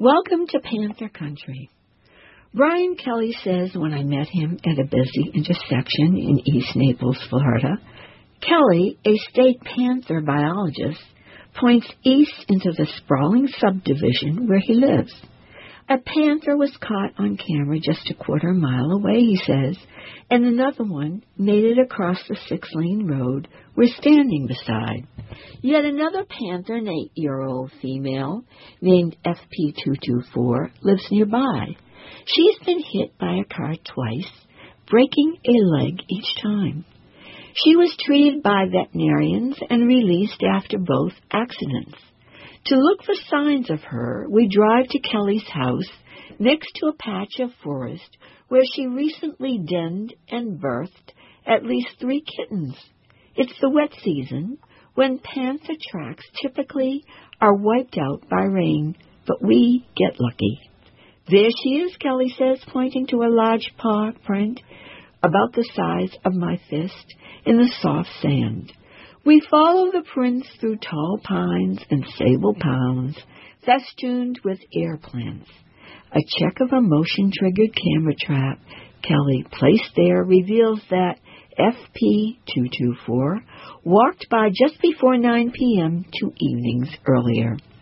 Welcome to Panther Country. Brian Kelly says when I met him at a busy intersection in East Naples, Florida, Kelly, a state panther biologist, points east into the sprawling subdivision where he lives. A panther was caught on camera just a quarter-mile away, he says, and another one made it across the 6-lane road we're standing beside. Yet another panther, an 8-year-old female named FP224, lives nearby. She's been hit by a car twice, breaking a leg each time. She was treated by veterinarians and released after both accidents. To look for signs of her, we drive to Kelly's house next to a patch of forest where she recently denned and birthed at least 3 kittens. It's the wet season, when panther tracks typically are wiped out by rain, but we get lucky. There she is, Kelly says, pointing to a large paw print about the size of my fist in the soft sand. We follow the prints through tall pines and sable palms, festooned with air plants. A check of a motion-triggered camera trap Kelly placed there reveals that FP224 walked by just before 9 p.m. 2 evenings earlier.